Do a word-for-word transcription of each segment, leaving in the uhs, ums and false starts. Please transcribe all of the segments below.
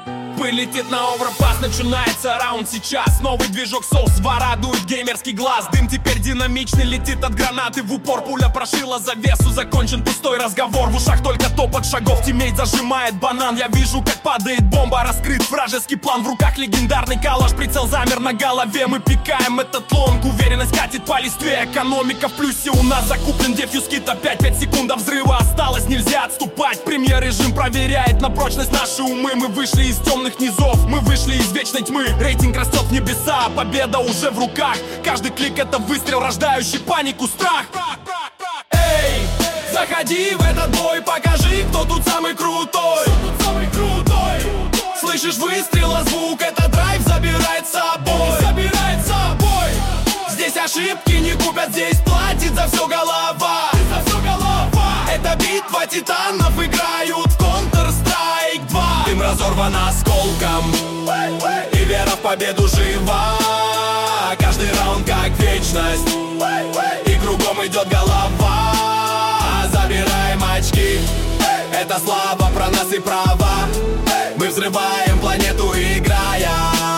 Вылетит на Overpass, начинается раунд сейчас. Новый движок соус ворадует геймерский глаз. Дым теперь динамичный, летит от гранаты в упор. Пуля прошила завесу, закончен пустой разговор. В ушах только топот шагов, тиммейт зажимает банан. Я вижу, как падает бомба, раскрыт вражеский план. В руках легендарный калаш, прицел замер на голове. Мы пикаем этот лонг, уверенность катит по листве. Экономика в плюсе, у нас закуплен дефьюз кит. Опять пять секунд до взрыва осталось, нельзя отступать. Премьер-режим проверяет на прочность наши умы. Мы вышли из темных низов, мы вышли из вечной тьмы. Рейтинг растет в небеса, победа уже в руках. Каждый клик это выстрел, рождающий панику, страх. Эй, заходи в этот бой, покажи, кто тут самый крутой. Слышишь выстрел, а звук, это драйв забирает с собой. Забирает с собой. Здесь ошибки не купят, здесь платит за все голова. За все голова. Это битва титанов, играют в Counter-Strike два. Дым разорван осколком, и вера в победу жива. Каждый раунд как вечность, и кругом идет голова. Забираем очки, это слава про нас и права. Мы взрываем планету, играя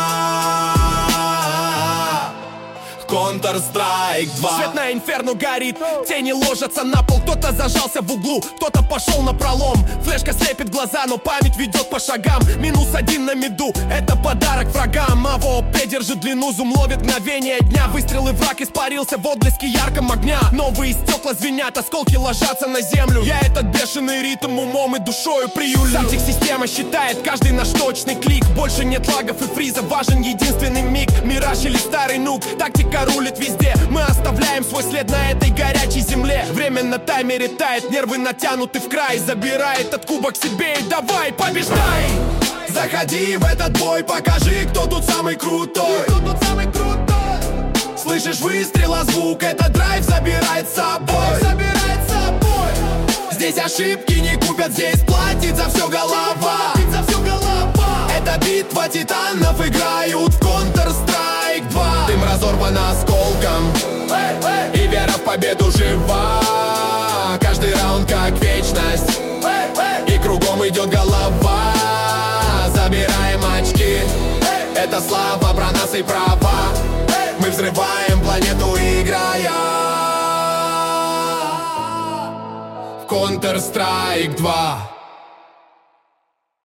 Counter-Strike два. Свет на инферно горит, тени ложатся на пол. Кто-то зажался в углу, кто-то пошел на пролом. Флешка слепит глаза, но память ведет по шагам. Минус один на миду, это подарок врагам. А в ОП держит длину, зум ловит мгновение дня. Выстрелы, враг испарился в отблеске ярком огня. Новые стекла звенят, осколки ложатся на землю. Я этот бешеный ритм умом и душою приюлю. Сам система считает каждый наш точный клик. Больше нет лагов и фриза, важен единственный миг. Мираж или старый нук, тактика рулит везде. Мы оставляем свой след на этой горячей земле. Время на таймере тает, нервы натянуты в край. Забирай этот кубок себе и давай, побеждай. Заходи в этот бой, покажи, кто тут самый крутой. Кто тут самый крутой? Слышишь выстрел, а звук, это драйв забирает с собой. Забирает с собой. Здесь ошибки не купят, здесь платит за все голова. За все голова. Это битва титанов, играют в Counter-Strike два. Дым разорван осколком, и вера в победу жива. Каждый раунд как вечность, и кругом идет голова. Забираем очки, это слава про нас и права. Мы взрываем планету, играя в Counter-Strike два.